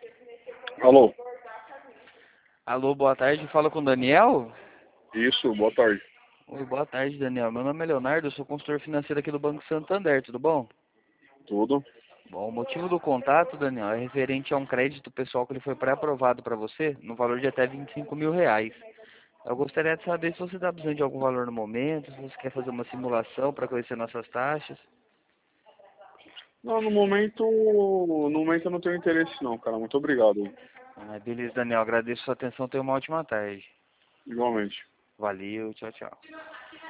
Alô? Alô, boa tarde. Fala com o Daniel? Isso, boa tarde. Oi, boa tarde, Daniel. Meu nome é Leonardo, eu sou consultor financeiro aqui do Banco Santander, tudo bom? Tudo? Bom, o motivo do contato, Daniel, é referente a um crédito pessoal que ele foi pré-aprovado para você, no valor de até R$ 25.000. Eu gostaria de saber se você está precisando de algum valor no momento, se você quer fazer uma simulação para conhecer nossas taxas. Não, no momento eu não tenho interesse não, cara. Muito obrigado. Ah, beleza, Daniel. Agradeço a sua atenção. Tenha uma ótima tarde. Igualmente. Valeu, tchau, tchau.